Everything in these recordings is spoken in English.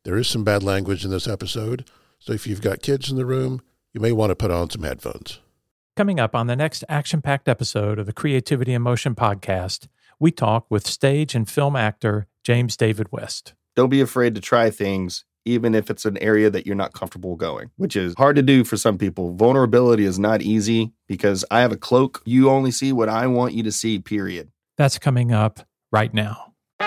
There is some bad language in this episode, so if you've got kids in the room, you may want to put on some headphones. Coming up on the next action-packed episode of the Creativity in Motion podcast, we talk with stage and film actor James David West. Don't be afraid to try things, even if it's an area that you're not comfortable going, which is hard to do for some people. Vulnerability is not easy because I have a cloak. You only see what I want you to see, period. That's coming up right now.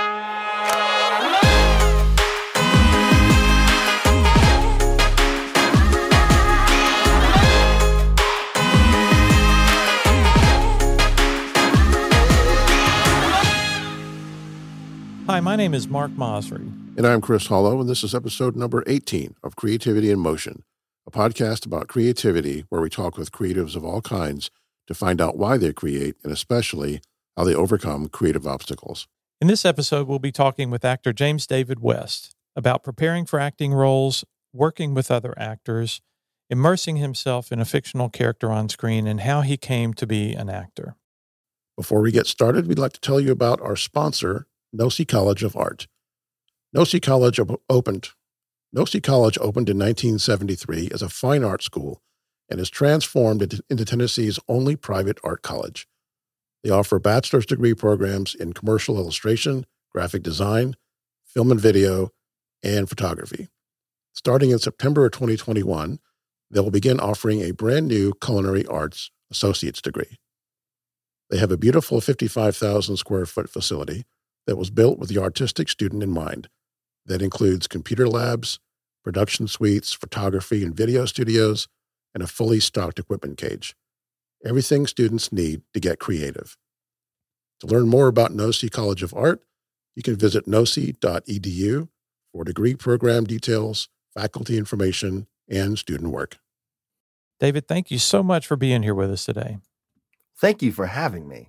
Hi, my name is Mark Mosry. And I'm Chris Hollow, and this is episode number 18 of Creativity in Motion, a podcast about creativity where we talk with creatives of all kinds to find out why they create and especially how they overcome creative obstacles. In this episode, we'll be talking with actor James David West about preparing for acting roles, working with other actors, immersing himself in a fictional character on screen, and how he came to be an actor. Before we get started, we'd like to tell you about our sponsor, Nossi College of Art. Nossi College opened in 1973 as a fine art school and is transformed into Tennessee's only private art college. They offer bachelor's degree programs in commercial illustration, graphic design, film and video, and photography. Starting in September of 2021, they will begin offering a brand new culinary arts associate's degree. They have a beautiful 55,000 square foot facility that was built with the artistic student in mind. That includes computer labs, production suites, photography and video studios, and a fully stocked equipment cage. Everything students need to get creative. To learn more about Nossi College of Art, you can visit nossi.edu for degree program details, faculty information, and student work. David, thank you so much for being here with us today. Thank you for having me.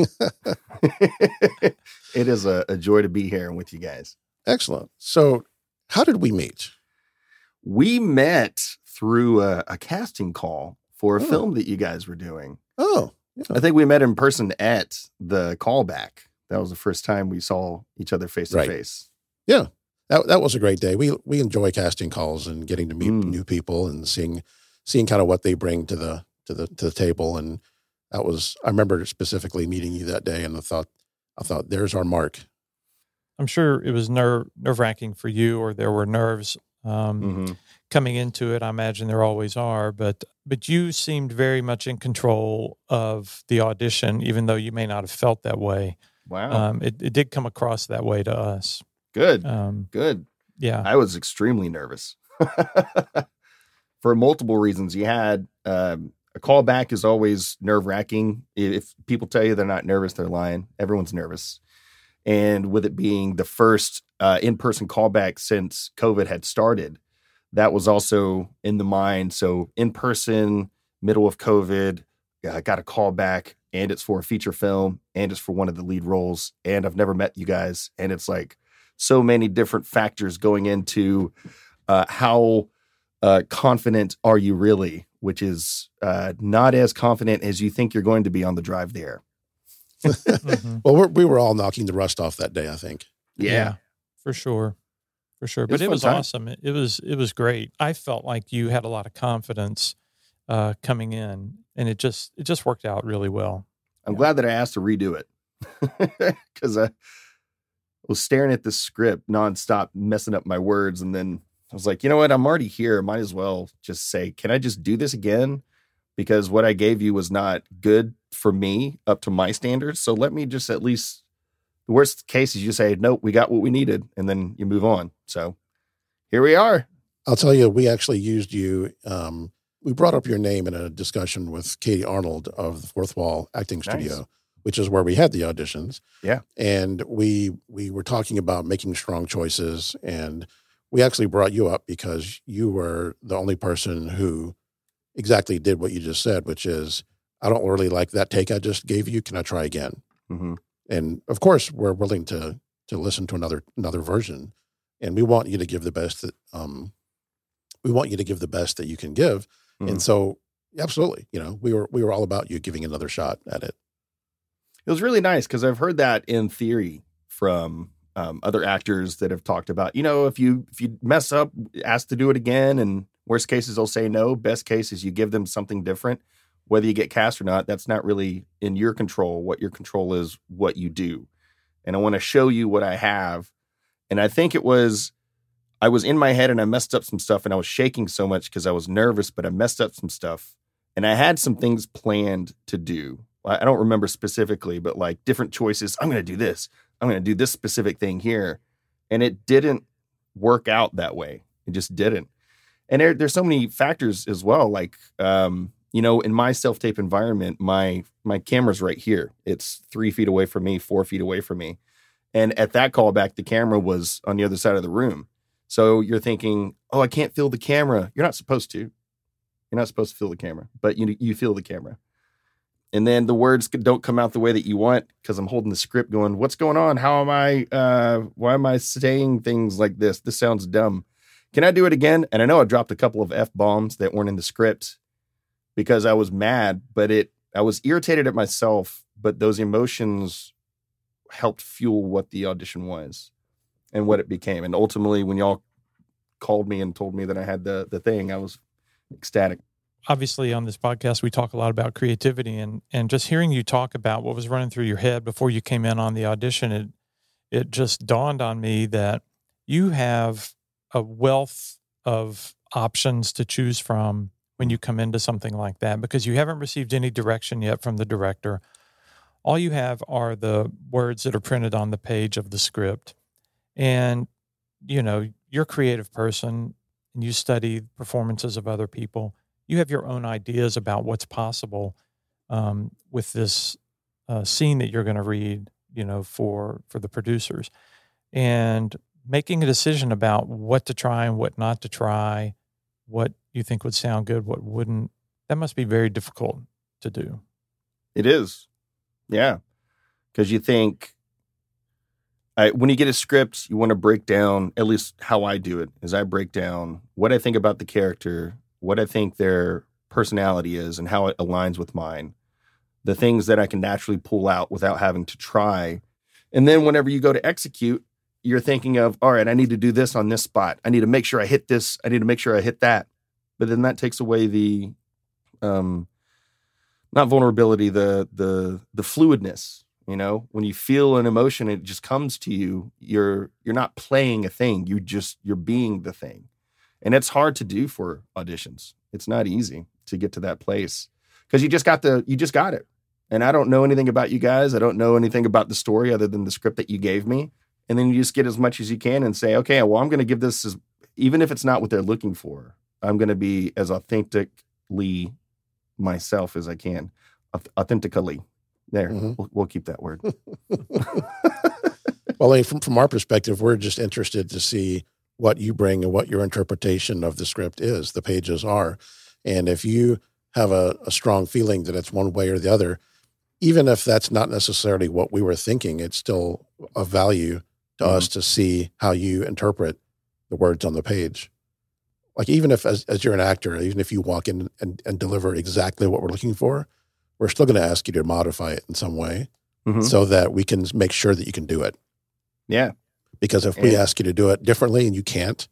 It is a joy to be here with you guys. Excellent. So how did we meet? We met through a casting call for a film that you guys were doing. Oh, yeah. I think we met in person at the callback. That was the first time we saw each other face to face. Yeah, that was a great day. We enjoy casting calls and getting to meet new people and seeing kind of what they bring to the table. And that was, I remember specifically meeting you that day, and I thought, there's our mark. I'm sure it was nerve-wracking for you, or there were nerves coming into it. I imagine there always are, but you seemed very much in control of the audition, even though you may not have felt that way. Wow. It did come across that way to us. Good. Good. Yeah. I was extremely nervous for multiple reasons. You had a callback is always nerve-wracking. If people tell you they're not nervous, they're lying. Everyone's nervous. And with it being the first in-person callback since COVID had started, that was also in the mind. So in-person, middle of COVID, I got a call back, and it's for a feature film, and it's for one of the lead roles, and I've never met you guys. And it's like so many different factors going into how confident are you really, which is not as confident as you think you're going to be on the drive there. Well, we were all knocking the rust off that day, I think. Yeah, for sure. But it was awesome. It was great. I felt like you had a lot of confidence coming in, and it just worked out really well. I'm glad that I asked to redo it because I was staring at the script nonstop, messing up my words, and then I was like, you know what? I'm already here. Might as well just say, can I just do this again? Because what I gave you was not good for me up to my standards. So let me just at least, the worst case is you say, nope, we got what we needed. And then you move on. So here we are. I'll tell you, we actually used you. We brought up your name in a discussion with Katie Arnold of the Fourth Wall Acting Studio, which is where we had the auditions. Yeah. And we were talking about making strong choices. And we actually brought you up because you were the only person who exactly did what you just said, which is, I don't really like that take I just gave you. Can I try again? Mm-hmm. And of course, we're willing to listen to another version, and we want you to give the best that you can give. Mm-hmm. And so, absolutely, we were all about you giving another shot at it. It was really nice because I've heard that in theory from other actors that have talked about, if you mess up, ask to do it again. And worst cases, they'll say no. Best case is you give them something different. Whether you get cast or not, that's not really in your control. What your control is what you do. And I want to show you what I have. And I think I was in my head and I messed up some stuff, and I was shaking so much because I was nervous, but I messed up some stuff. And I had some things planned to do. I don't remember specifically, but like different choices. I'm going to do this. I'm going to do this specific thing here. And it didn't work out that way. It just didn't. And there's so many factors as well. Like, in my self-tape environment, my camera's right here. It's 3 feet away from me, 4 feet away from me. And at that callback, the camera was on the other side of the room. So you're thinking, oh, I can't feel the camera. You're not supposed to. You're not supposed to feel the camera, but you feel the camera. And then the words don't come out the way that you want because I'm holding the script going, what's going on? How am why am I saying things like this? This sounds dumb. Can I do it again? And I know I dropped a couple of F-bombs that weren't in the script because I was mad, but I was irritated at myself, but those emotions helped fuel what the audition was and what it became. And ultimately, when y'all called me and told me that I had the thing, I was ecstatic. Obviously, on this podcast, we talk a lot about creativity, and just hearing you talk about what was running through your head before you came in on the audition, it just dawned on me that you have a wealth of options to choose from when you come into something like that, because you haven't received any direction yet from the director. All you have are the words that are printed on the page of the script. And, you're a creative person and you study performances of other people. You have your own ideas about what's possible with this scene that you're going to read, for the producers. And making a decision about what to try and what not to try, what you think would sound good, what wouldn't, that must be very difficult to do. It is. Yeah. Because you think, when you get a script, you want to break down, at least how I do it, is I break down what I think about the character, what I think their personality is and how it aligns with mine, the things that I can naturally pull out without having to try. And then whenever you go to execute, you're thinking of, all right, I need to do this on this spot. I need to make sure I hit this. I need to make sure I hit that. But then that takes away the, not vulnerability, the fluidness. When you feel an emotion, it just comes to you. You're not playing a thing. You're being the thing. And it's hard to do for auditions. It's not easy to get to that place because you just got it. And I don't know anything about you guys. I don't know anything about the story other than the script that you gave me. And then you just get as much as you can and say, okay, well, I'm going to give this even if it's not what they're looking for, I'm going to be as authentically myself as I can. Authentically. There, we'll keep that word. Well, I mean, from our perspective, we're just interested to see what you bring and what your interpretation of the script is, the pages are. And if you have a strong feeling that it's one way or the other, even if that's not necessarily what we were thinking, it's still of value to us to see how you interpret the words on the page. Like even if, as you're an actor, even if you walk in and deliver exactly what we're looking for, we're still going to ask you to modify it in some way so that we can make sure that you can do it. Yeah. Because if we ask you to do it differently and you can't,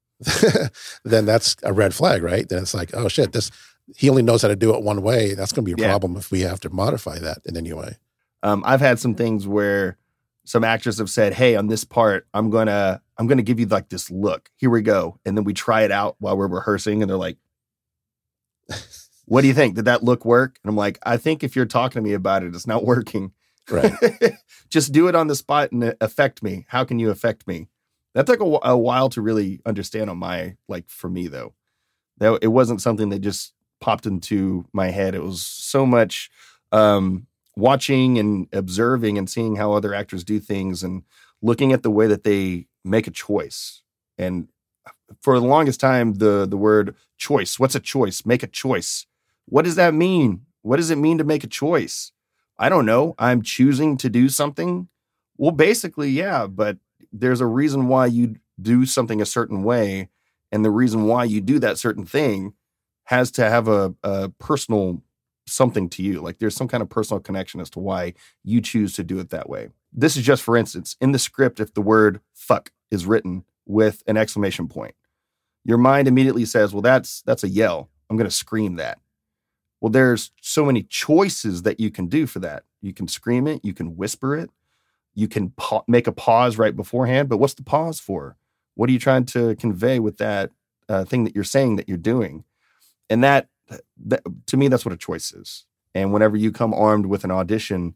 then that's a red flag, right? Then it's like, oh shit, he only knows how to do it one way. That's going to be a problem if we have to modify that in any way. I've had some things where some actors have said, hey, on this part, I'm gonna give you like this look. Here we go. And then we try it out while we're rehearsing and they're like, what do you think? Did that look work? And I'm like, I think if you're talking to me about it, it's not working. Right. Just do it on the spot and affect me. How can you affect me? That took a while to really understand for me though. It wasn't something that just popped into my head. It was so much watching and observing and seeing how other actors do things and looking at the way that they make a choice. And for the longest time, the word choice, what's a choice? Make a choice. What does that mean? What does it mean to make a choice? I don't know. I'm choosing to do something. Well, basically, yeah, but there's a reason why you do something a certain way. And the reason why you do that certain thing has to have a personal something to you. Like there's some kind of personal connection as to why you choose to do it that way. this is just for instance, in the script, if the word fuck is written with an exclamation point, your mind immediately says, well, that's a yell. I'm going to scream that. Well, there's so many choices that you can do for that. You can scream it. You can whisper it. You can make a pause right beforehand. But what's the pause for? What are you trying to convey with that thing that you're saying that you're doing? And that to me, that's what a choice is. And whenever you come armed with an audition,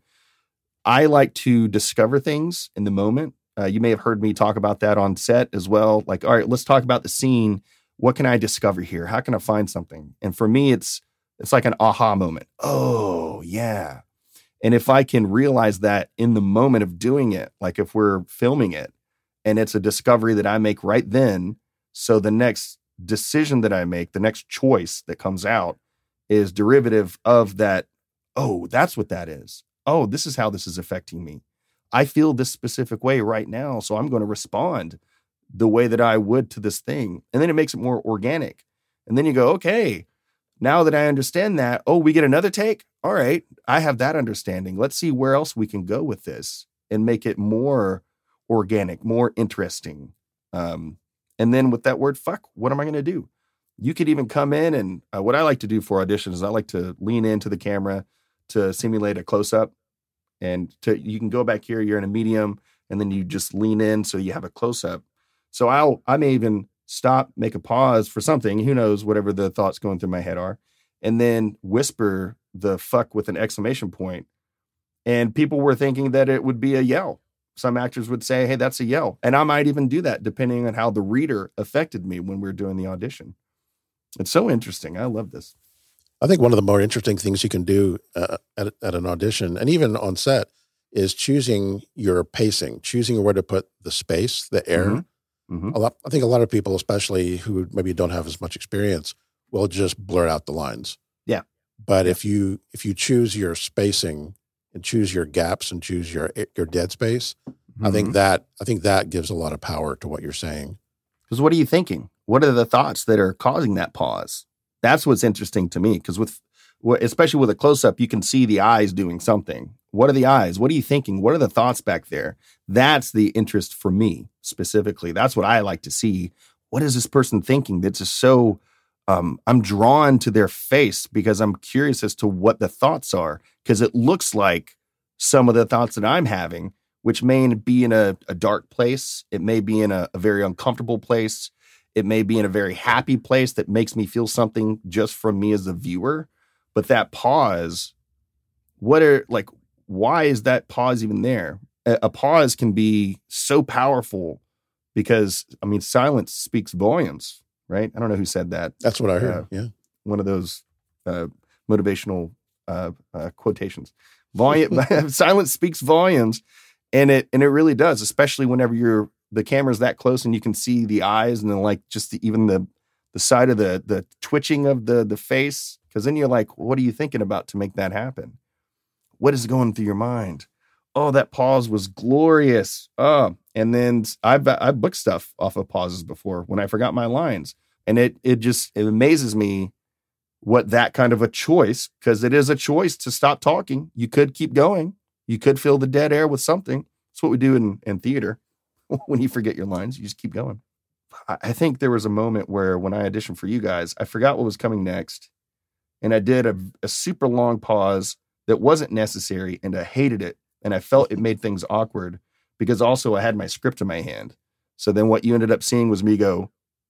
I like to discover things in the moment. You may have heard me talk about that on set as well. Like, all right, let's talk about the scene. What can I discover here? How can I find something? And for me, it's like an aha moment. Oh, yeah. And if I can realize that in the moment of doing it, like if we're filming it and it's a discovery that I make right then, so the next decision that I make, the next choice that comes out is derivative of that. Oh, that's what that is. Oh, this is how this is affecting me. I feel this specific way right now, so I'm going to respond the way that I would to this thing. And then it makes it more organic. And then you go, okay, now that I understand that, oh, we get another take? All right, I have that understanding. Let's see where else we can go with this and make it more organic, more interesting. And then with that word fuck, what am I going to do? You could even come in and what I like to do for auditions is I like to lean into the camera to simulate a close-up. And you can go back here, you're in a medium, and then you just lean in so you have a close-up. So I may even stop, make a pause for something, who knows, whatever the thoughts going through my head are, and then whisper the fuck with an exclamation point. And people were thinking that it would be a yell. Some actors would say, hey, that's a yell. And I might even do that depending on how the reader affected me when we were doing the audition. It's so interesting. I love this. I think one of the more interesting things you can do at an audition and even on set is choosing your pacing, choosing where to put the space, the air. Mm-hmm. Mm-hmm. I think a lot of people, especially who maybe don't have as much experience, will just blur out the lines. Yeah. But if you choose your spacing and choose your gaps and choose your dead space, mm-hmm. I think that gives a lot of power to what you're saying. Because what are you thinking? What are the thoughts that are causing that pause? That's what's interesting to me, because especially with a close-up, you can see the eyes doing something. What are the eyes? What are you thinking? What are the thoughts back there? That's the interest for me specifically. That's what I like to see. What is this person thinking? That's just so, I'm drawn to their face because I'm curious as to what the thoughts are, because it looks like some of the thoughts that I'm having, which may be in a dark place. It may be in a very uncomfortable place. It may be in a very happy place that makes me feel something just from me as a viewer. But that pause, why is that pause even there? A pause can be so powerful because, I mean, silence speaks volumes, right? I don't know who said that. That's what I heard. Yeah. One of those motivational quotations. Silence speaks volumes. And it really does, especially whenever the camera's that close and you can see the eyes and then like just even the side of the twitching of the face. Because then you're like, what are you thinking about to make that happen? What is going through your mind? Oh, that pause was glorious. Oh, and then I've booked stuff off of pauses before when I forgot my lines. And it amazes me what that kind of a choice, because it is a choice to stop talking. You could keep going. You could fill the dead air with something. That's what we do in theater. When you forget your lines, you just keep going. I think there was a moment where when I auditioned for you guys, I forgot what was coming next. And I did a super long pause that wasn't necessary, and I hated it. And I felt it made things awkward because also I had my script in my hand. So then what you ended up seeing was me go,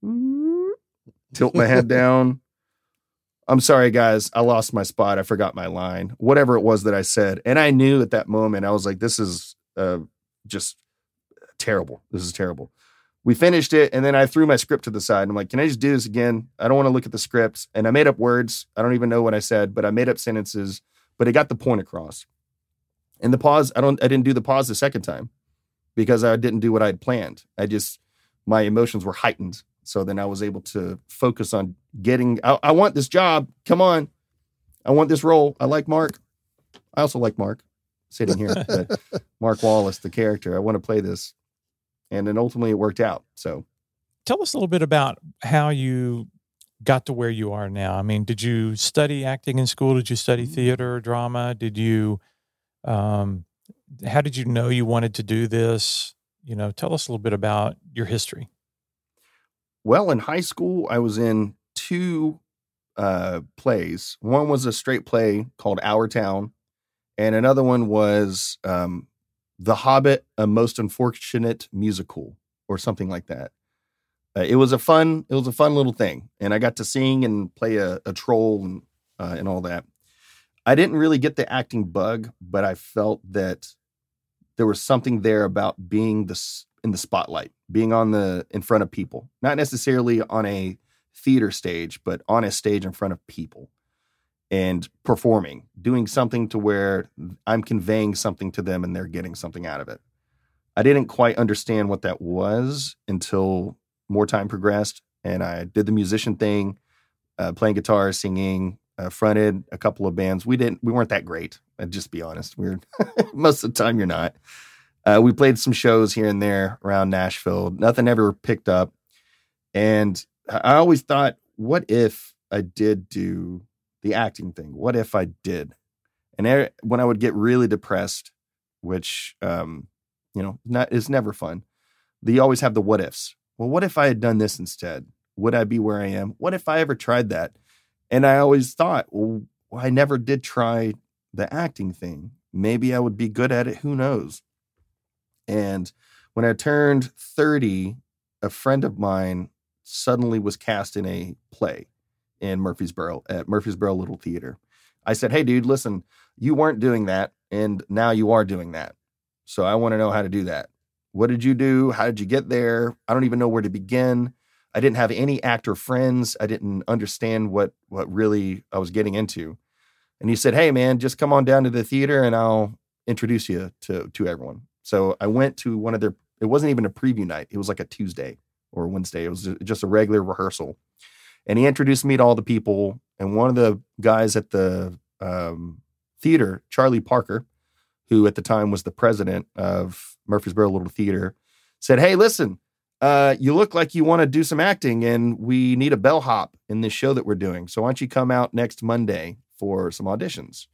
tilt my head down. I'm sorry, guys. I lost my spot. I forgot my line, whatever it was that I said. And I knew at that moment, I was like, this is just terrible. This is terrible. We finished it, and then I threw my script to the side. And I'm like, can I just do this again? I don't want to look at the scripts. And I made up words. I don't even know what I said, but I made up sentences, but it got the point across. And the pause, I didn't do the pause the second time because I didn't do what I'd planned. My emotions were heightened. So then I was able to focus on I want this job. Come on. I want this role. I like Mark. I also like Mark sitting here. Mark Wallace, the character. I want to play this. And then ultimately it worked out. So tell us a little bit about how you got to where you are now. I mean, did you study acting in school? Did you study theater or drama? Did you how did you know you wanted to do this? Tell us a little bit about your history. Well, in high school, I was in two plays. One was a straight play called Our Town, and another one was The Hobbit, A Most Unfortunate Musical, or something like that. It was a fun little thing, and I got to sing and play a troll and all that. I didn't really get the acting bug, but I felt that there was something there about being in the spotlight, being in front of people, not necessarily on a theater stage, but on a stage in front of people and performing, doing something to where I'm conveying something to them and they're getting something out of it. I didn't quite understand what that was until more time progressed, and I did the musician thing, playing guitar, singing, fronted a couple of bands. We weren't that great. I'd just be honest. Most of the time you're not. We played some shows here and there around Nashville. Nothing ever picked up. And I always thought, what if I did do the acting thing? What if I did? And when I would get really depressed, which, is never fun. You always have the what ifs. Well, what if I had done this instead? Would I be where I am? What if I ever tried that? And I always thought, well, I never did try the acting thing. Maybe I would be good at it. Who knows? And when I turned 30, a friend of mine suddenly was cast in a play in Murfreesboro at Murfreesboro Little Theater. I said, hey, dude, listen, you weren't doing that, and now you are doing that. So I want to know how to do that. What did you do? How did you get there? I don't even know where to begin. I didn't have any actor friends. I didn't understand what really I was getting into. And he said, hey, man, just come on down to the theater and I'll introduce you to everyone. So I went to it wasn't even a preview night. It was like a Tuesday or a Wednesday. It was just a regular rehearsal. And he introduced me to all the people. And one of the guys at the theater, Charlie Parker, who at the time was the president of Murfreesboro Little Theater, said, hey, listen, you look like you want to do some acting and we need a bellhop in this show that we're doing. So why don't you come out next Monday for some auditions?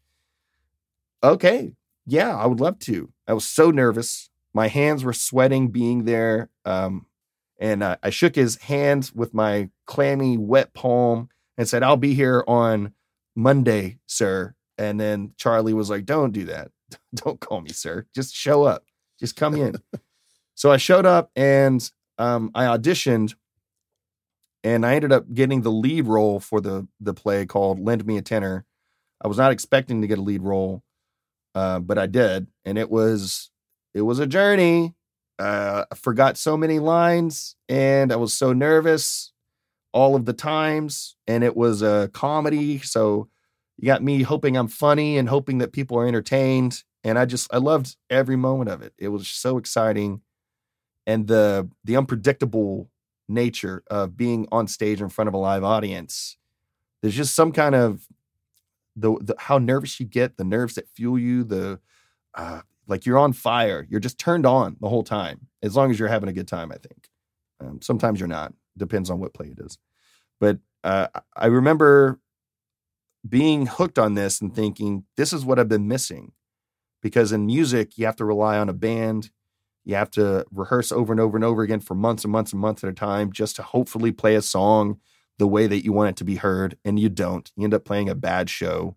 Okay. Yeah, I would love to. I was so nervous. My hands were sweating being there. And I shook his hand with my clammy, wet palm and said, I'll be here on Monday, sir. And then Charlie was like, don't do that. Don't call me sir. Just show up. Just come in. So I showed up and I auditioned, and I ended up getting the lead role for the play called Lend Me a Tenor. I was not expecting to get a lead role, but I did. And it was a journey. I forgot so many lines and I was so nervous all of the times. And it was a comedy. So you got me hoping I'm funny and hoping that people are entertained. And I loved every moment of it. It was so exciting. And the unpredictable nature of being on stage in front of a live audience, there's just some kind of the how nervous you get, the nerves that fuel you, like you're on fire. You're just turned on the whole time, as long as you're having a good time, I think. Sometimes you're not. Depends on what play it is. But I remember being hooked on this and thinking, this is what I've been missing. Because in music, you have to rely on a band. You have to rehearse over and over and over again for months and months and months at a time just to hopefully play a song the way that you want it to be heard. And you don't. You end up playing a bad show.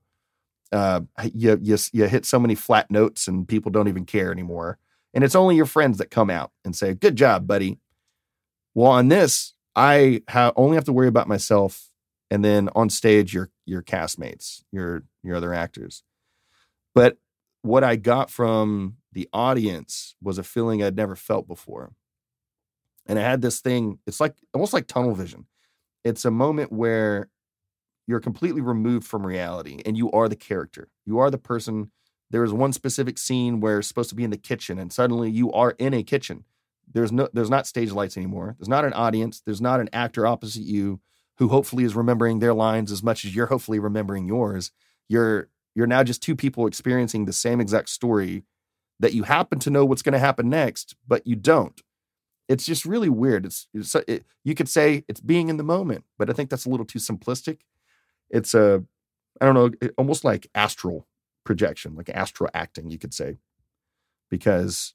You hit so many flat notes and people don't even care anymore. And it's only your friends that come out and say, good job, buddy. Well, on this, I only have to worry about myself. And then on stage, your castmates, your other actors. But what I got from the audience was a feeling I'd never felt before. And I had this thing, it's like almost like tunnel vision. It's a moment where you're completely removed from reality and you are the character. You are the person. There is one specific scene where it's supposed to be in the kitchen and suddenly you are in a kitchen. There's not stage lights anymore. There's not an audience. There's not an actor opposite you who hopefully is remembering their lines as much as you're hopefully remembering yours. You're now just two people experiencing the same exact story that you happen to know what's going to happen next, but you don't. It's just really weird. You could say it's being in the moment, but I think that's a little too simplistic. It's almost like astral projection, like astral acting, you could say. because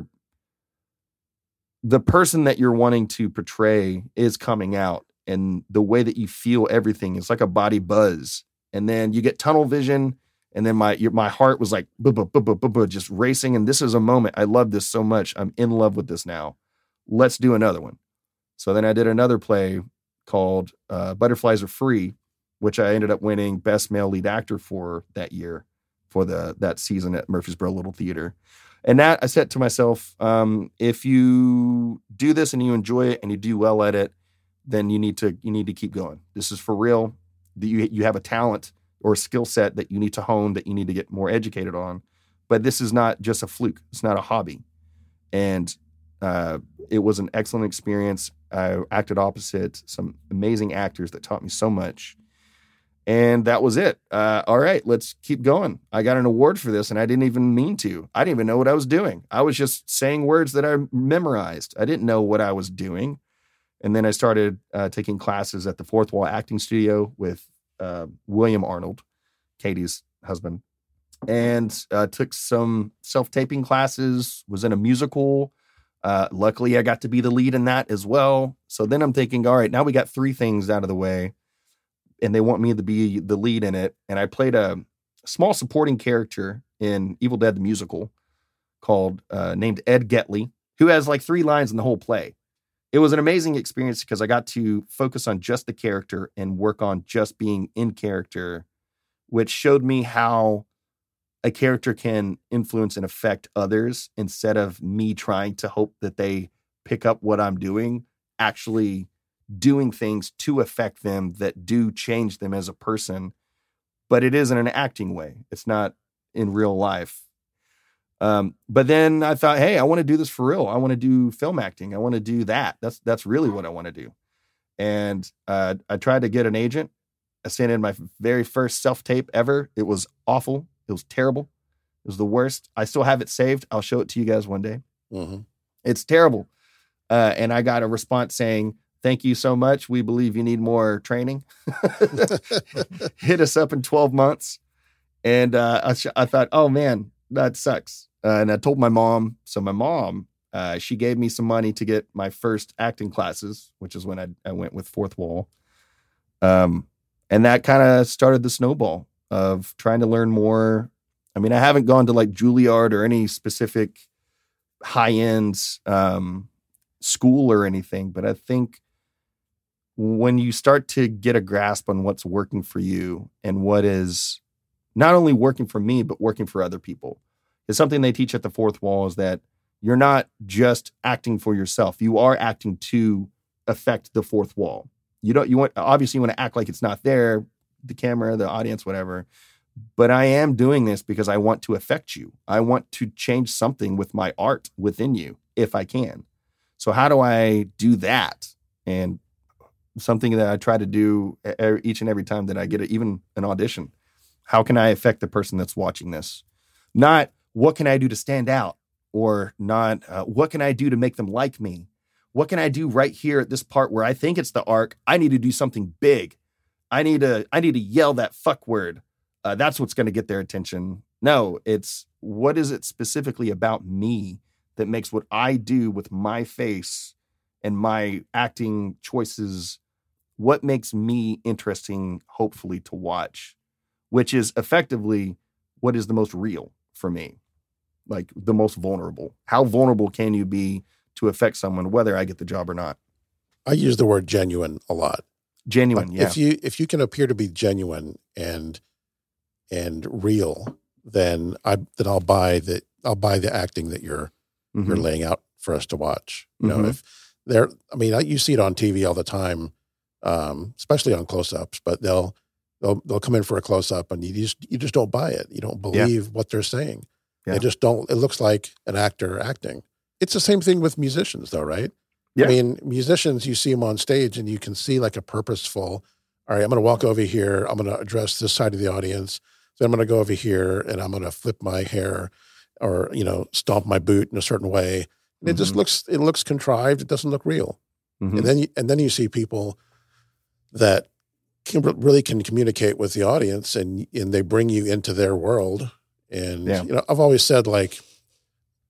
the person that you're wanting to portray is coming out, and the way that you feel everything is like a body buzz. And then you get tunnel vision, and then my heart was like just racing. And this is a moment. I love this so much. I'm in love with this now. Let's do another one. So then I did another play called Butterflies Are Free, which I ended up winning Best Male Lead Actor for that year, for that season at Murfreesboro Little Theater. And that I said to myself, if you do this and you enjoy it and you do well at it, then you need to keep going. This is for real. You have a talent or a skill set that you need to hone, that you need to get more educated on. But this is not just a fluke. It's not a hobby. And it was an excellent experience. I acted opposite some amazing actors that taught me so much. And that was it. All right, let's keep going. I got an award for this, and I didn't even mean to. I didn't even know what I was doing. I was just saying words that I memorized. I didn't know what I was doing. And then I started taking classes at the Fourth Wall Acting Studio with William Arnold, Katie's husband, and took some self-taping classes, was in a musical. Luckily, I got to be the lead in that as well. So then I'm thinking, all right, now we got 3 things out of the way, and they want me to be the lead in it. And I played a small supporting character in Evil Dead the Musical named Ed Getley, who has like 3 lines in the whole play. It was an amazing experience because I got to focus on just the character and work on just being in character, which showed me how a character can influence and affect others instead of me trying to hope that they pick up what I'm doing, actually doing things to affect them that do change them as a person. But it is in an acting way. It's not in real life. But then I thought, hey, I want to do this for real. I want to do film acting. I want to do that. That's really what I want to do. And I tried to get an agent. I sent in my very first self-tape ever. It was awful. It was terrible. It was the worst. I still have it saved. I'll show it to you guys one day. Mm-hmm. It's terrible. And I got a response saying, thank you so much. We believe you need more training. Hit us up in 12 months. And I thought, oh, man, that sucks. And I told my mom. So my mom, she gave me some money to get my first acting classes, which is when I went with Fourth Wall. And that kind of started the snowball of trying to learn more. I mean, I haven't gone to like Juilliard or any specific high-end school or anything, but I think when you start to get a grasp on what's working for you and what is not only working for me, but working for other people, it's something they teach at the Fourth Wall, is that you're not just acting for yourself. You are acting to affect the fourth wall. Obviously you want to act like it's not there, the camera, the audience, whatever. But I am doing this because I want to affect you. I want to change something with my art within you, if I can. So how do I do that? And something that I try to do each and every time that I get even an audition. How can I affect the person that's watching this? Not what can I do to stand out, or not what can I do to make them like me? What can I do right here at this part where I think it's the arc? I need to do something big. I need to yell that fuck word. That's what's going to get their attention. No, it's what is it specifically about me that makes what I do with my face and my acting choices, what makes me interesting, hopefully, to watch, which is effectively what is the most real for me, like the most vulnerable. How vulnerable can you be to affect someone, whether I get the job or not? I use the word genuine a lot. Genuine, yeah. If you can appear to be genuine and real, then I'll buy the acting that you're laying out for us to watch. You know, you see it on TV all the time, especially on close-ups. But they'll come in for a close-up, and you just don't buy it. You don't believe what they're saying. Yeah. They just don't. It looks like an actor acting. It's the same thing with musicians, though, right? Yeah. I mean, musicians, you see them on stage, and you can see like a purposeful. All right, I'm going to walk over here. I'm going to address this side of the audience. Then I'm going to go over here, and I'm going to flip my hair, or stomp my boot in a certain way. And it just looks contrived. It doesn't look real. Mm-hmm. And then you see people that really can communicate with the audience, and they bring you into their world. And I've always said, like,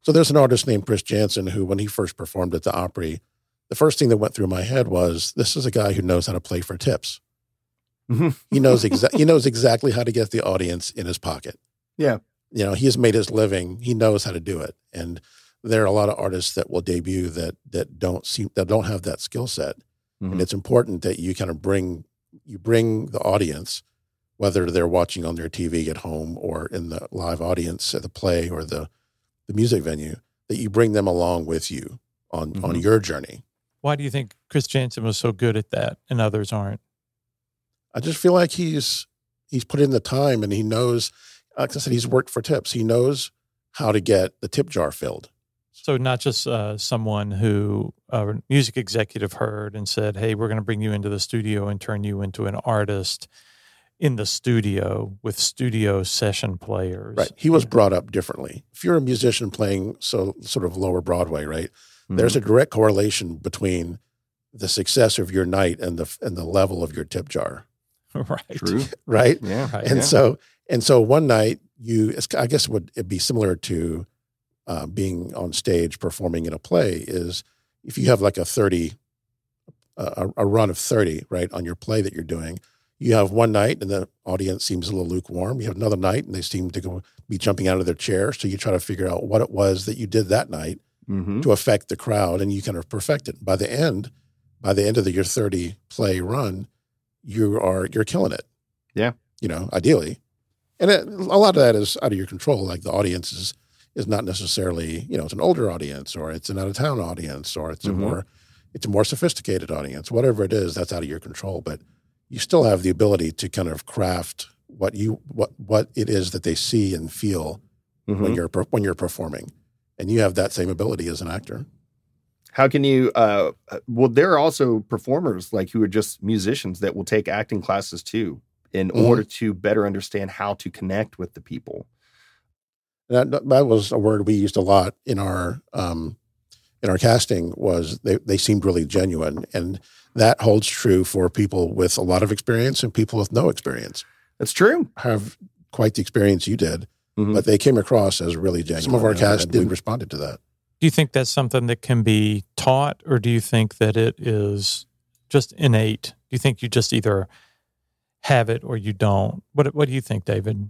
So there's an artist named Chris Janson who, when he first performed at the Opry, the first thing that went through my head was, this is a guy who knows how to play for tips. He knows exactly how to get the audience in his pocket. Yeah. You know, he has made his living. He knows how to do it. And there are a lot of artists that will debut that don't have that skill set. And it's important that you kind of bring the audience, whether they're watching on their TV at home or in the live audience at the play or the music venue, that you bring them along with you on your journey. Why do you think Chris Janson was so good at that and others aren't? I just feel like he's put in the time, and he knows, like I said, he's worked for tips. He knows how to get the tip jar filled. So not just someone who a music executive heard and said, hey, we're going to bring you into the studio and turn you into an artist in the studio with studio session players. Right. He was brought up differently. If you're a musician playing sort of lower Broadway, right, there's a direct correlation between the success of your night and the level of your tip jar. Right. True. Right. Yeah. Right. And so one night I guess it'd be similar to being on stage performing in a play, is if you have like a run of 30, right, on your play that you're doing, you have one night and the audience seems a little lukewarm. You have another night and they seem to be jumping out of their chair. So you try to figure out what it was that you did that night to affect the crowd, and you kind of perfect it. By the end of your 30 play run, you're killing it. Yeah. You know, ideally. And a lot of that is out of your control. Like the audience is not necessarily, you know, it's an older audience, or it's an out-of-town audience, or it's a more sophisticated audience. Whatever it is, that's out of your control. But you still have the ability to kind of craft what it is that they see and feel when you're performing, and you have that same ability as an actor. How can you? Well, there are also performers like who are just musicians that will take acting classes too, in order to better understand how to connect with the people. That was a word we used a lot in our casting. Was they seemed really genuine, and that holds true for people with a lot of experience and people with no experience. That's true. Have quite the experience you did, but they came across as really genuine. Some of our cast did responded to that. Do you think that's something that can be taught, or do you think that it is just innate? Do you think you just either have it or you don't? What do you think, David?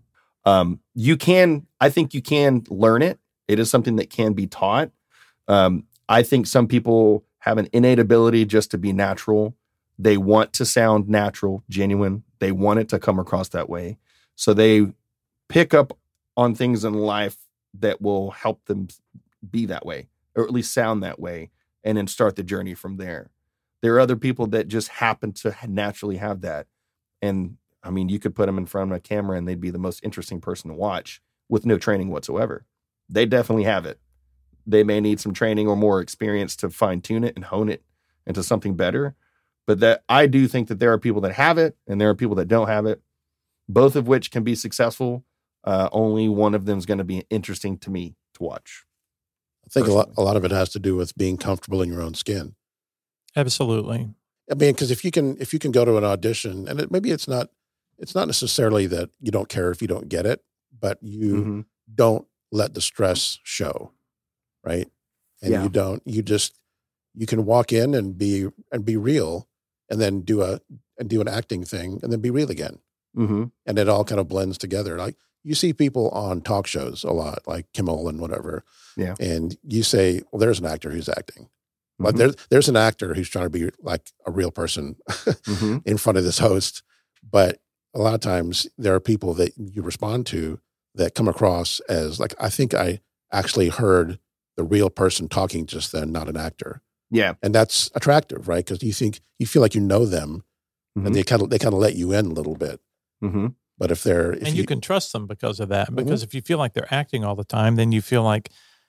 I think you can learn it. It is something that can be taught. I think some people have an innate ability just to be natural. They want to sound natural, genuine. They want it to come across that way. So they pick up on things in life that will help them be that way, or at least sound that way, and then start the journey from there. There are other people that just happen to naturally have that. And I mean, you could put them in front of a camera and they'd be the most interesting person to watch with no training whatsoever. They definitely have it. They may need some training or more experience to fine tune it and hone it into something better. But that I do think that there are people that have it and there are people that don't have it, both of which can be successful. Only one of them is going to be interesting to me to watch. I think a lot of it has to do with being comfortable in your own skin. Absolutely. I mean, because if you can go to an audition, and maybe it's not necessarily that you don't care if you don't get it, but you don't let the stress show, right? And you can walk in and be real, and then do an acting thing, and then be real again, and it all kind of blends together. Like you see people on talk shows a lot, like Kimmel and whatever, and you say, well, there's an actor who's acting. But there's an actor who's trying to be like a real person in front of this host. But a lot of times there are people that you respond to that come across as like, I think I actually heard the real person talking just then, not an actor. Yeah. And that's attractive, right? Because you feel like you know them, and they kind of let you in a little bit. But if you can trust them because of that. Because if you feel like they're acting all the time, then you feel like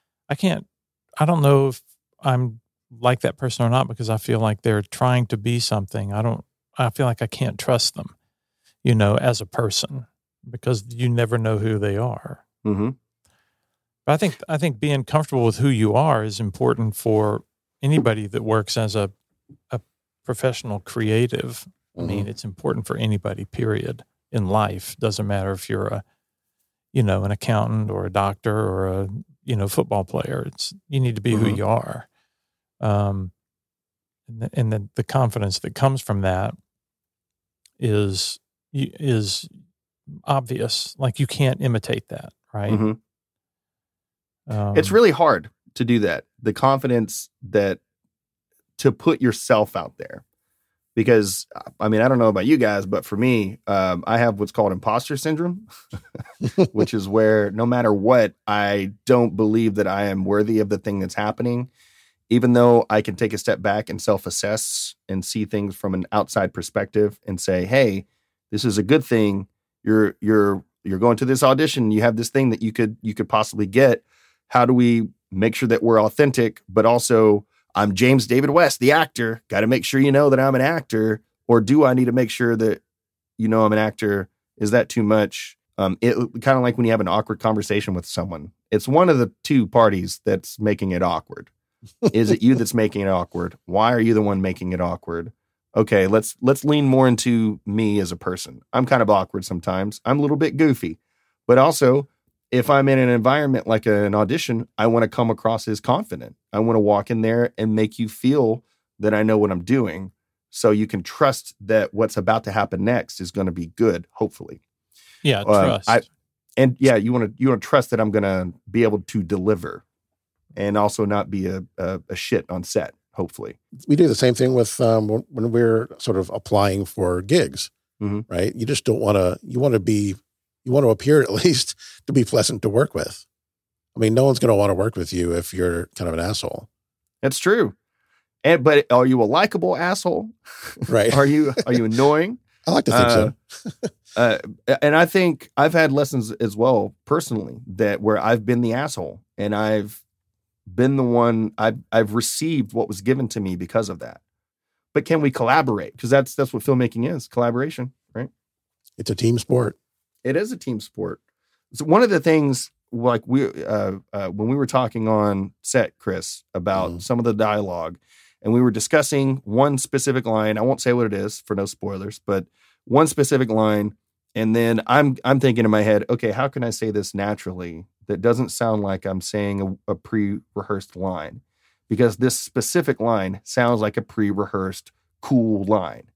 I don't know if I'm like that person or not, because I feel like they're trying to be something. I feel like I can't trust them, as a person, because you never know who they are. But I think being comfortable with who you are is important for anybody that works as a professional creative. I mean, it's important for anybody, period, in life. Doesn't matter if you're an accountant or a doctor or a football player. You need to be who you are. And the confidence that comes from that is obvious. Like, you can't imitate that, right? It's really hard to do that. The confidence to put yourself out there. Because, I mean, I don't know about you guys, but for me, I have what's called imposter syndrome, which is where no matter what, I don't believe that I am worthy of the thing that's happening, even though I can take a step back and self-assess and see things from an outside perspective and say, hey, this is a good thing. You're going to this audition. You have this thing that you could possibly get. How do we make sure that we're authentic, but also I'm James David West, the actor. Got to make sure you know that I'm an actor. Or do I need to make sure that you know I'm an actor? Is that too much? It kind of like when you have an awkward conversation with someone. It's one of the two parties that's making it awkward. Is it you that's making it awkward? Why are you the one making it awkward? Okay, let's lean more into me as a person. I'm kind of awkward sometimes. I'm a little bit goofy. But also, if I'm in an environment like an audition, I want to come across as confident. I want to walk in there and make you feel that I know what I'm doing, so you can trust that what's about to happen next is going to be good, hopefully. Yeah, trust. You want to trust that I'm going to be able to deliver, and also not be a shit on set, hopefully. We do the same thing with when we're sort of applying for gigs, right? You just don't want to. You want to appear at least to be pleasant to work with. I mean, no one's going to want to work with you if you're kind of an asshole. That's true. But are you a likable asshole? Right. Are you annoying? I like to think so. And I think I've had lessons as well, personally, where I've been the asshole, and I've been the one, I've received what was given to me because of that. But can we collaborate? Because that's what filmmaking is, collaboration, right? It's a team sport. It is a team sport. So one of the things, like when we were talking on set, Chris, about some of the dialogue, and we were discussing one specific line. I won't say what it is for no spoilers, but one specific line. And then I'm thinking in my head, okay, how can I say this naturally that doesn't sound like I'm saying a pre-rehearsed line? Because this specific line sounds like a pre-rehearsed cool line.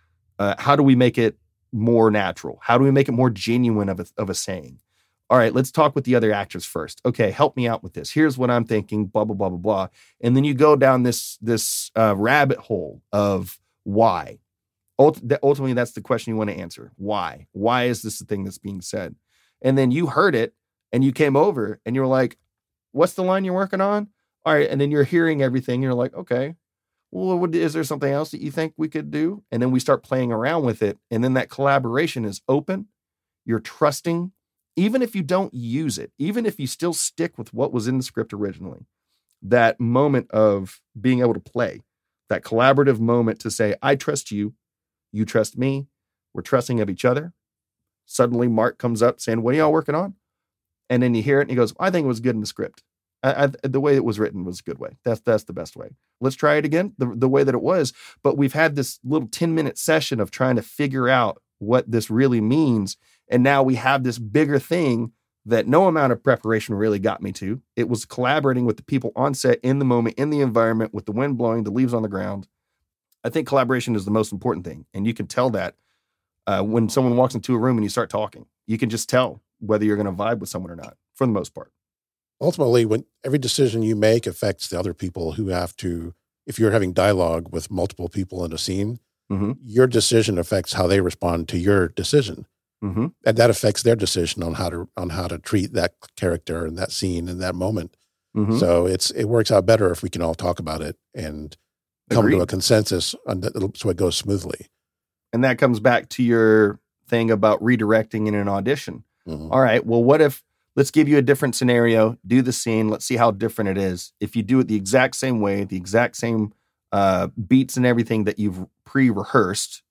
How do we make it more natural? How do we make it more genuine of a saying? All right, let's talk with the other actors first. Okay, help me out with this. Here's what I'm thinking, blah, blah, blah, blah, blah. And then you go down this rabbit hole of why. Ultimately, that's the question you want to answer. Why? Why is this the thing that's being said? And then you heard it, and you came over, and you were like, what's the line you're working on? All right, and then you're hearing everything. And you're like, okay, well, is there something else that you think we could do? And then we start playing around with it. And then that collaboration is open. You're trusting. Even if you don't use it, even if you still stick with what was in the script originally, that moment of being able to play, that collaborative moment to say, I trust you, you trust me, we're trusting of each other. Suddenly Mark comes up saying, what are y'all working on? And then you hear it and he goes, I think it was good in the script. The way it was written was a good way. That's the best way. Let's try it again, the way that it was. But we've had this little 10-minute session of trying to figure out what this really means. And now we have this bigger thing that no amount of preparation really got me to. It was collaborating with the people on set, in the moment, in the environment, with the wind blowing, the leaves on the ground. I think collaboration is the most important thing. And you can tell that when someone walks into a room and you start talking. You can just tell whether you're going to vibe with someone or not, for the most part. Ultimately, when every decision you make affects the other people who have to, if you're having dialogue with multiple people in a scene, your decision affects how they respond to your decision. And that affects their decision on how to treat that character and that scene in that moment. So it works out better if we can all talk about it and come to a consensus so it goes smoothly. And that comes back to your thing about redirecting in an audition. All right, well, what if, let's give you a different scenario, do the scene, let's see how different it is. If you do it the exact same way, the exact same beats and everything that you've pre-rehearsed,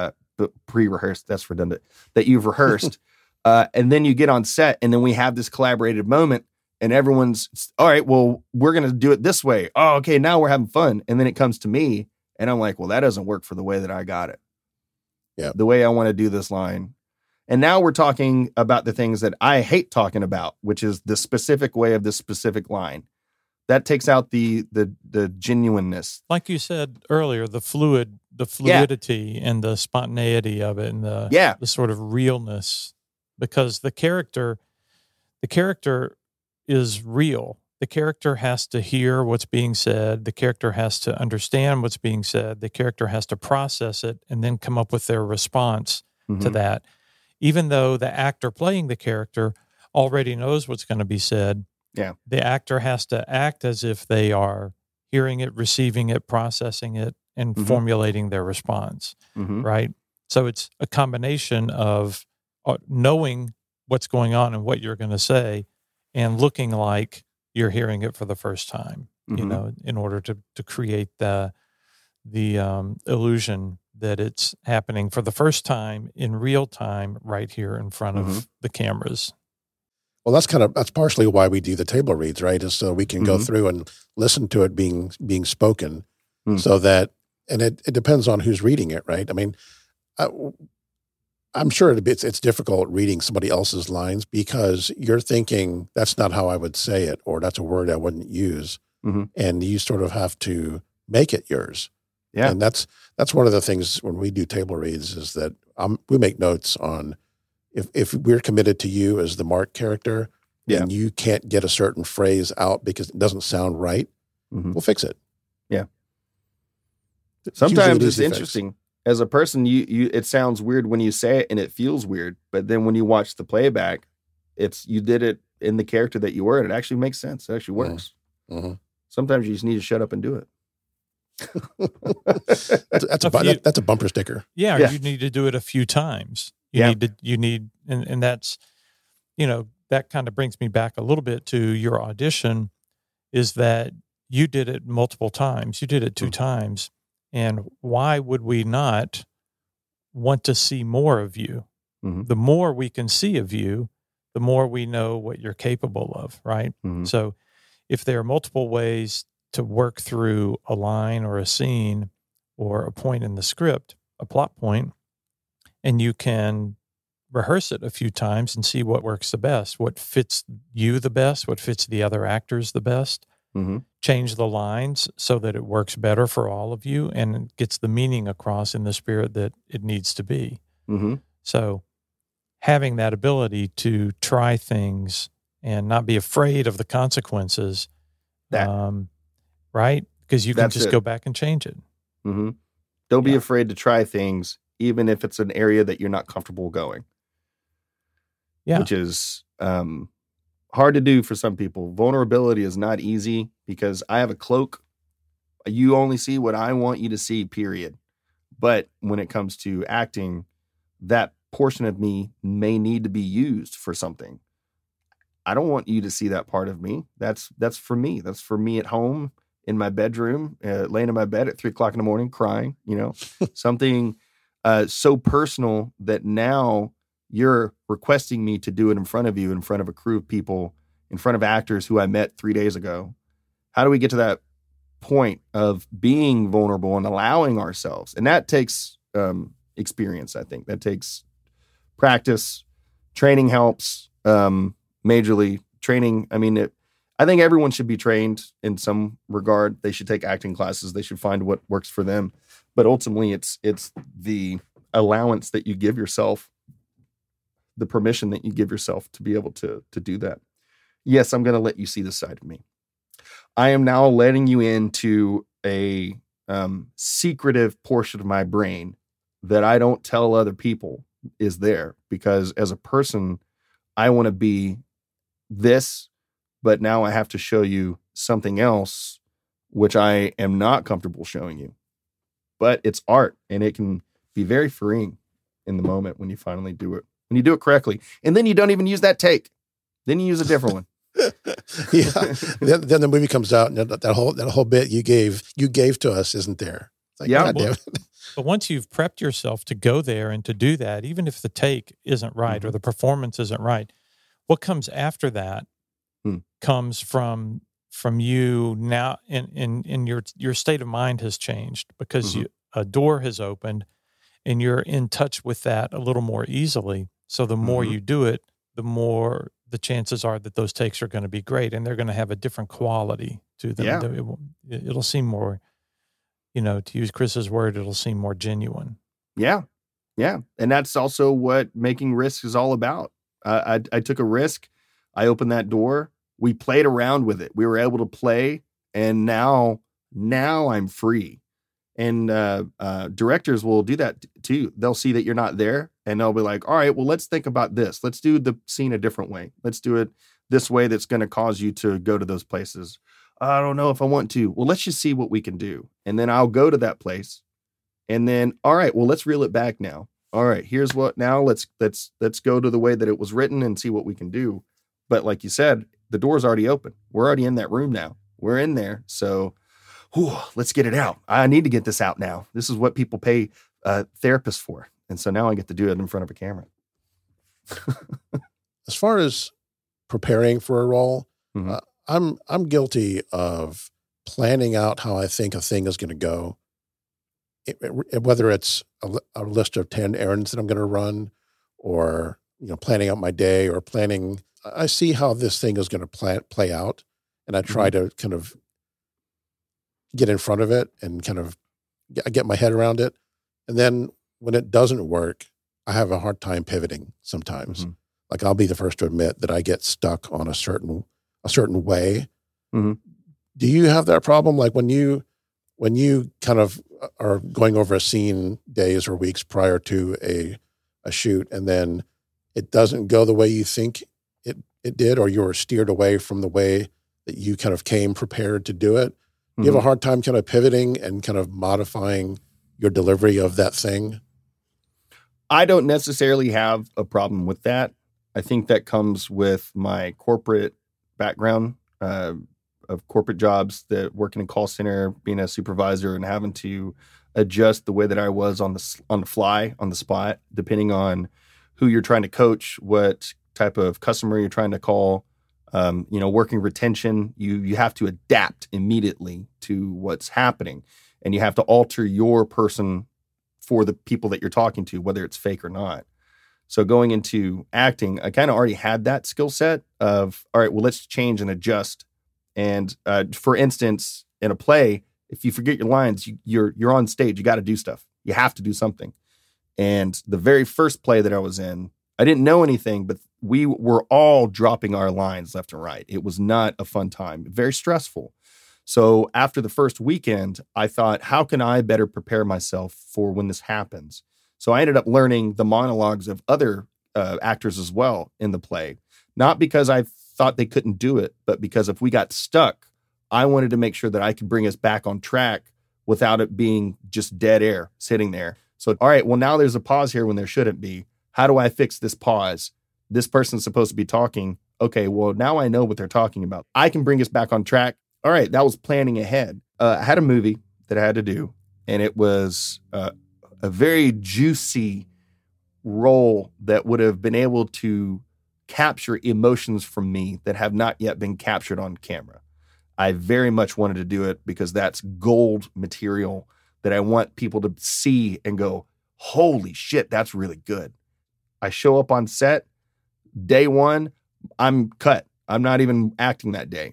that's redundant, that you've rehearsed, and then you get on set and then we have this collaborated moment and everyone's, all right, well, we're going to do it this way. Oh, okay, now we're having fun. And then it comes to me and I'm like, well, that doesn't work for the way that I got it. Yeah. The way I want to do this line. And now we're talking about the things that I hate talking about, which is the specific way of this specific line. That takes out the genuineness. Like you said earlier, the fluidity and the spontaneity of it, and the sort of realness, because the character is real. The character has to hear what's being said. The character has to understand what's being said. The character has to process it and then come up with their response to that. Even though the actor playing the character already knows what's going to be said, the actor has to act as if they are hearing it, receiving it, processing it, and formulating their response, right? So it's a combination of knowing what's going on and what you're going to say and looking like you're hearing it for the first time, you know, in order to create the illusion that it's happening for the first time in real time right here in front of the cameras. Well, that's partially why we do the table reads, right? Is so we can go through and listen to it being spoken, so that, and it depends on who's reading it, right? I mean, I'm sure it's difficult reading somebody else's lines because you're thinking that's not how I would say it, or that's a word I wouldn't use, and you sort of have to make it yours. Yeah, and that's one of the things when we do table reads is that we make notes on if we're committed to you as the Mark character and you can't get a certain phrase out because it doesn't sound right, we'll fix it. Yeah. Sometimes it's interesting. As a person, you it sounds weird when you say it and it feels weird, but then when you watch the playback, you did it in the character that you were, and it actually makes sense. It actually works. Sometimes you just need to shut up and do it. that's a bumper sticker. Yeah, you need to do it a few times. And that's, that kind of brings me back a little bit to your audition, is that you did it multiple times. You did it 2 times. And why would we not want to see more of you? The more we can see of you, the more we know what you're capable of, right? So if there are multiple ways to work through a line or a scene or a point in the script, a plot point, and you can rehearse it a few times and see what works the best, what fits you the best, what fits the other actors the best, change the lines so that it works better for all of you and gets the meaning across in the spirit that it needs to be. So having that ability to try things and not be afraid of the consequences, right? Because you can just go back and change it. Don't be afraid to try things, even if it's an area that you're not comfortable going. Which is hard to do for some people. Vulnerability is not easy because I have a cloak. You only see what I want you to see, period. But when it comes to acting, that portion of me may need to be used for something. I don't want you to see that part of me. That's for me. That's for me at home in my bedroom, laying in my bed at 3:00 in the morning, crying, something so personal that now you're requesting me to do it in front of you, in front of a crew of people, in front of actors who I met 3 days ago. How do we get to that point of being vulnerable and allowing ourselves? And that takes experience, I think. That takes practice. Training helps. Majorly training. I mean, I think everyone should be trained in some regard. They should take acting classes. They should find what works for them. But ultimately, it's the allowance that you give yourself, the permission that you give yourself to be able to do that. Yes, I'm going to let you see this side of me. I am now letting you into a secretive portion of my brain that I don't tell other people is there, because as a person, I want to be this, but now I have to show you something else, which I am not comfortable showing you. But it's art, and it can be very freeing in the moment when you finally do it. When you do it correctly. And then you don't even use that take. Then you use a different one. Then the movie comes out, and that whole bit you gave to us isn't there. It's like, but once you've prepped yourself to go there and to do that, even if the take isn't right or the performance isn't right, what comes after that comes from you now, in your state of mind has changed because a door has opened and you're in touch with that a little more easily. So the more you do it, the more the chances are that those takes are going to be great, and they're going to have a different quality to them. Yeah. It'll seem more, to use Chris's word, it'll seem more genuine. Yeah. Yeah. And that's also what making risks is all about. I took a risk. I opened that door. We played around with it. We were able to play, and now I'm free. And directors will do that too. They'll see that you're not there, and they'll be like, all right, well, let's think about this. Let's do the scene a different way. Let's do it this way that's going to cause you to go to those places. I don't know if I want to. Well, let's just see what we can do. And then I'll go to that place. And then, all right, well, let's reel it back now. All right, here's what now. Let's go to the way that it was written and see what we can do. But like you said, the door's already open. We're already in that room now. We're in there. So let's get it out. I need to get this out now. This is what people pay therapists for. And so now I get to do it in front of a camera. As far as preparing for a role, I'm guilty of planning out how I think a thing is going to go. Whether it's a list of 10 errands that I'm going to run, or planning out my day, or planning. I see how this thing is going to play out, and I try to kind of get in front of it and kind of get my head around it. And then when it doesn't work, I have a hard time pivoting sometimes. Like, I'll be the first to admit that I get stuck on a certain way. Do you have that problem? Like when you kind of are going over a scene days or weeks prior to a shoot, and then it doesn't go the way you think it did, or you're steered away from the way that you kind of came prepared to do it. You have a hard time kind of pivoting and kind of modifying your delivery of that thing? I don't necessarily have a problem with that. I think that comes with my corporate background of corporate jobs, that working in a call center, being a supervisor, and having to adjust the way that I was on the fly, on the spot, depending on who you're trying to coach, what type of customer you're trying to call. Working retention, you have to adapt immediately to what's happening, and you have to alter your person for the people that you're talking to, whether it's fake or not. So going into acting, I kind of already had that skill set of, all right, well, let's change and adjust. And for instance, in a play, if you forget your lines, you're on stage, you got to do stuff. You have to do something. And the very first play that I was in, I didn't know anything, but we were all dropping our lines left and right. It was not a fun time, very stressful. So after the first weekend, I thought, how can I better prepare myself for when this happens? So I ended up learning the monologues of other actors as well in the play, not because I thought they couldn't do it, but because if we got stuck, I wanted to make sure that I could bring us back on track without it being just dead air sitting there. So, all right, well, now there's a pause here when there shouldn't be. How do I fix this pause? This person's supposed to be talking. Okay, well, now I know what they're talking about. I can bring us back on track. All right, that was planning ahead. I had a movie that I had to do, and it was a very juicy role that would have been able to capture emotions from me that have not yet been captured on camera. I very much wanted to do it because that's gold material that I want people to see and go, holy shit, that's really good. I show up on set, day one, I'm cut. I'm not even acting that day.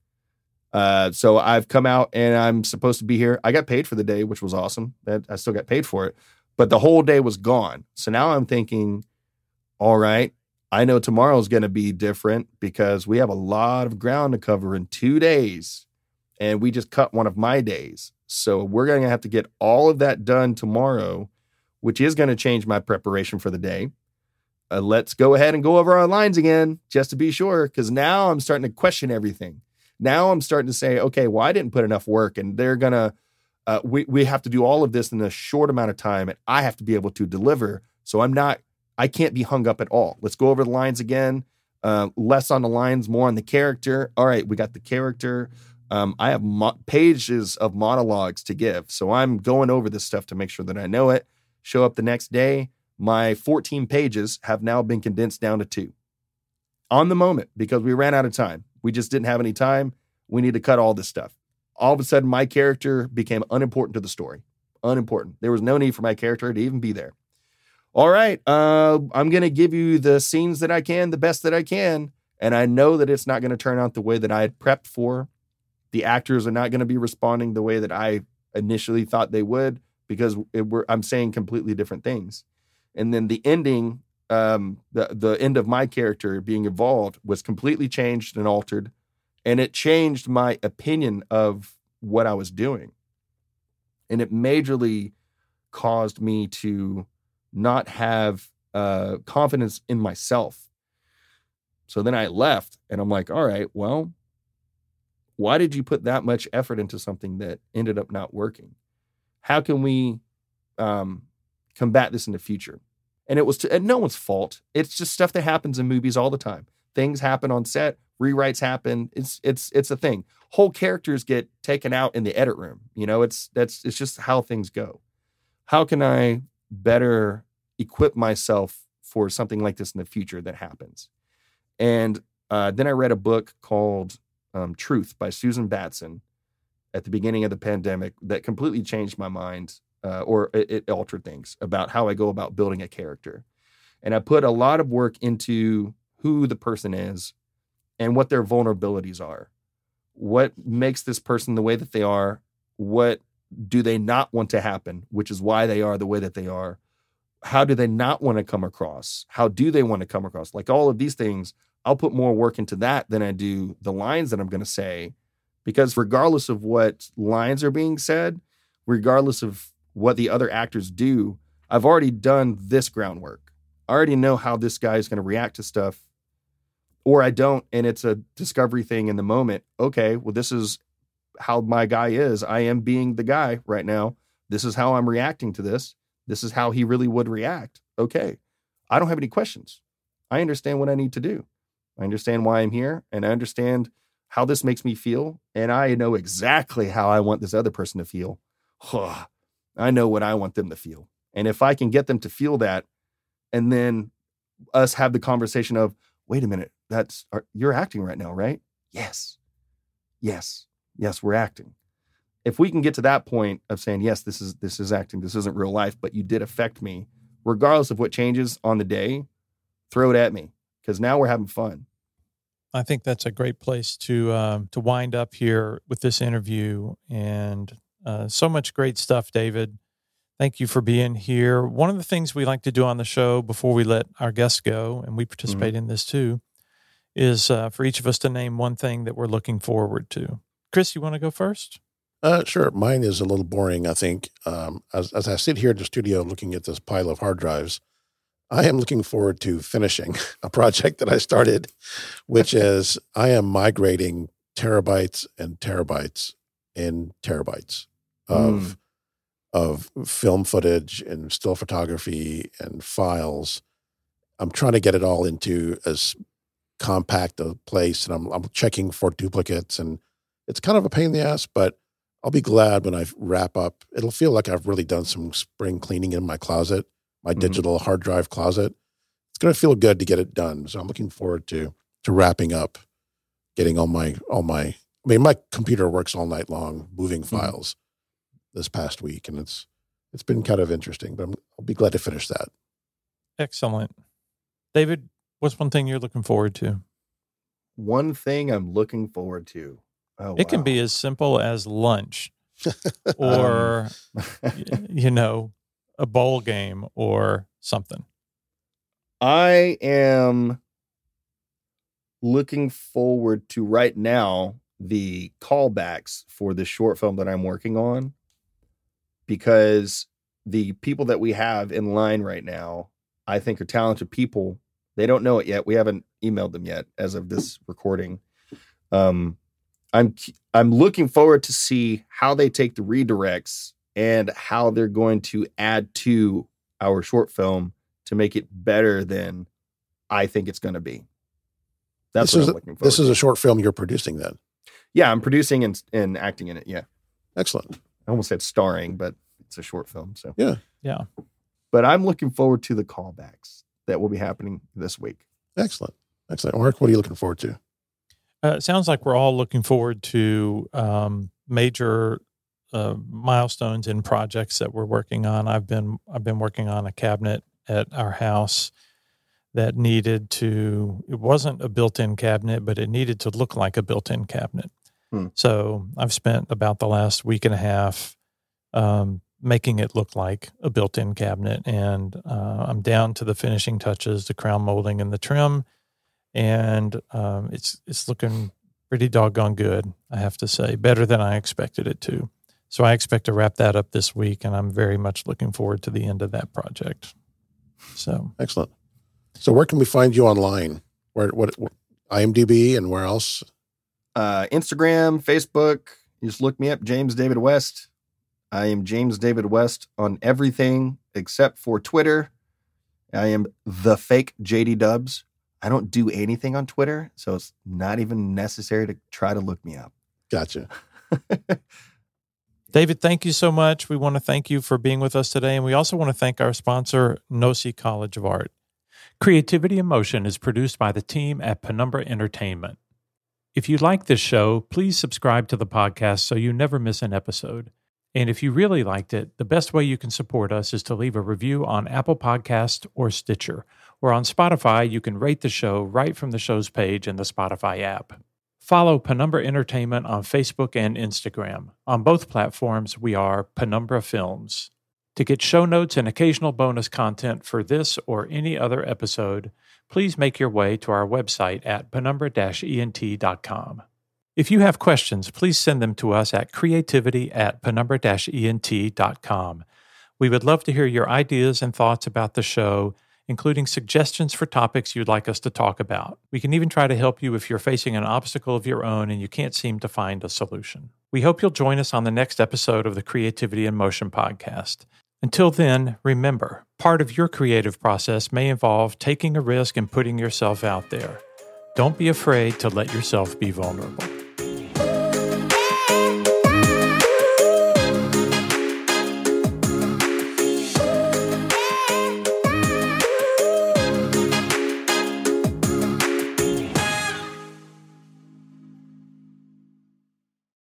So I've come out and I'm supposed to be here. I got paid for the day, which was awesome. I still got paid for it, but the whole day was gone. So now I'm thinking, all right, I know tomorrow's going to be different because we have a lot of ground to cover in 2 days, and we just cut one of my days. So we're going to have to get all of that done tomorrow, which is going to change my preparation for the day. Let's go ahead and go over our lines again, just to be sure, because now I'm starting to question everything. Now I'm starting to say, okay, well, I didn't put enough work, and they're going to, we have to do all of this in a short amount of time, and I have to be able to deliver. So I can't be hung up at all. Let's go over the lines again. Less on the lines, more on the character. All right, we got the character. I have pages of monologues to give. So I'm going over this stuff to make sure that I know it. Show up the next day. My 14 pages have now been condensed down to 2 on the moment because we ran out of time. We just didn't have any time. We need to cut all this stuff. All of a sudden, my character became unimportant to the story. Unimportant. There was no need for my character to even be there. all right, I'm going to give you the scenes that I can, the best that I can. And I know that it's not going to turn out the way that I had prepped for. The actors are not going to be responding the way that I initially thought they would, because I'm saying completely different things. And then the ending, the end of my character being evolved was completely changed and altered. And it changed my opinion of what I was doing. And it majorly caused me to not have confidence in myself. So then I left, and I'm like, all right, well, why did you put that much effort into something that ended up not working? How can we combat this in the future? And it was and no one's fault. It's just stuff that happens in movies all the time. Things happen on set, rewrites happen. It's a thing. Whole characters get taken out in the edit room. You know, it's just how things go. How can I better equip myself for something like this in the future that happens? And then I read a book called Truth by Susan Batson at the beginning of the pandemic that completely changed my mind, or it altered things about how I go about building a character. And I put a lot of work into who the person is and what their vulnerabilities are. What makes this person the way that they are? What do they not want to happen, which is why they are the way that they are? How do they not want to come across? How do they want to come across? Like all of these things, I'll put more work into that than I do the lines that I'm going to say, because regardless of what lines are being said, regardless of what the other actors do, I've already done this groundwork. I already know how this guy is going to react to stuff, or I don't, and it's a discovery thing in the moment. Okay, well, this is how my guy is. I am being the guy right now. This is how I'm reacting to this. This is how he really would react. Okay, I don't have any questions. I understand what I need to do. I understand why I'm here, and I understand how this makes me feel, and I know exactly how I want this other person to feel. I know what I want them to feel. And if I can get them to feel that, and then us have the conversation of, wait a minute, you're acting right now, right? Yes, we're acting. If we can get to that point of saying, yes, this is acting, this isn't real life, but you did affect me, regardless of what changes on the day, throw it at me, because now we're having fun. I think that's a great place to wind up here with this interview. And so much great stuff, David. Thank you for being here. One of the things we like to do on the show before we let our guests go, and we participate in this too, is for each of us to name one thing that we're looking forward to. Chris, you want to go first? Sure. Mine is a little boring, I think. As I sit here in the studio looking at this pile of hard drives, I am looking forward to finishing a project that I started, which is I am migrating terabytes and terabytes and terabytes of film footage and still photography and files. I'm trying to get it all into as compact a place, and I'm checking for duplicates, and it's kind of a pain in the ass, but I'll be glad when I wrap up. It'll feel like I've really done some spring cleaning in my closet, my digital hard drive closet. It's going to feel good to get it done. So I'm looking forward to wrapping up, getting my computer works all night long, moving files this past week. And it's been kind of interesting, but I'll be glad to finish that. Excellent. David, what's one thing you're looking forward to? One thing I'm looking forward to. Oh, it can be as simple as lunch or, a bowl game or something. I am looking forward to right now the callbacks for the short film that I'm working on, because the people that we have in line right now, I think, are talented people. They don't know it yet. We haven't emailed them yet as of this recording. I'm looking forward to see how they take the redirects and how they're going to add to our short film to make it better than I think it's going to be. That's what I'm looking forward to. This is a short film you're producing then? Yeah, I'm producing and acting in it, yeah. Excellent. I almost said starring, but it's a short film, so. Yeah. But I'm looking forward to the callbacks that will be happening this week. Excellent. Mark, what are you looking forward to? It sounds like we're all looking forward to major milestones in projects that we're working on. I've been working on a cabinet at our house that needed to, it wasn't a built-in cabinet, but it needed to look like a built-in cabinet. So I've spent about the last week and a half making it look like a built-in cabinet. And I'm down to the finishing touches, the crown molding and the trim. And it's looking pretty doggone good, I have to say, better than I expected it to. So I expect to wrap that up this week, and I'm very much looking forward to the end of that project. So excellent. So where can we find you online? What IMDb and where else? Instagram, Facebook. You just look me up, James David West. I am James David West on everything except for Twitter. I am the fake JD Dubs. I don't do anything on Twitter, so it's not even necessary to try to look me up. Gotcha. David, thank you so much. We want to thank you for being with us today, and we also want to thank our sponsor, Nossi College of Art. Creativity in Motion is produced by the team at Penumbra Entertainment. If you like this show, please subscribe to the podcast so you never miss an episode. And if you really liked it, the best way you can support us is to leave a review on Apple Podcasts or Stitcher, or on Spotify, you can rate the show right from the show's page in the Spotify app. Follow Penumbra Entertainment on Facebook and Instagram. On both platforms, we are Penumbra Films. To get show notes and occasional bonus content for this or any other episode, please make your way to our website at penumbra-ent.com. If you have questions, please send them to us at creativity@penumbra-ent.com. We would love to hear your ideas and thoughts about the show, including suggestions for topics you'd like us to talk about. We can even try to help you if you're facing an obstacle of your own and you can't seem to find a solution. We hope you'll join us on the next episode of the Creativity in Motion podcast. Until then, remember, part of your creative process may involve taking a risk and putting yourself out there. Don't be afraid to let yourself be vulnerable.